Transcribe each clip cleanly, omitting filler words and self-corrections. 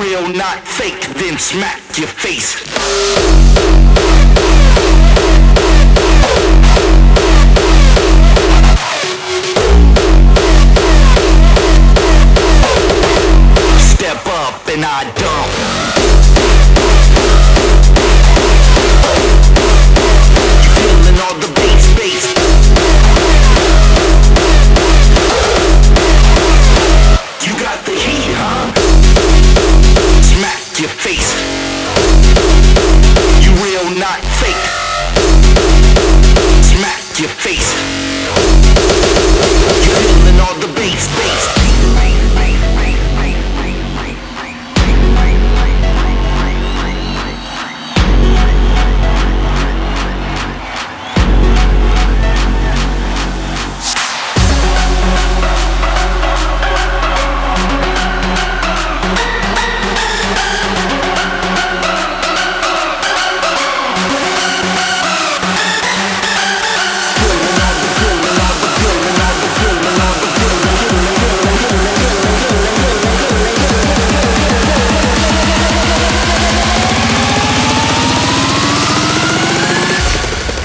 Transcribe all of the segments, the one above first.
real, not fake, then smack your face. Step up and I dump. You feeling all the bass. You got the heat, huh? Smack your face. You real, not fake. Smack your face. You feeling all the bass.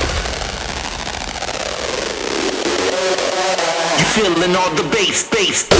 Feeling all the bass.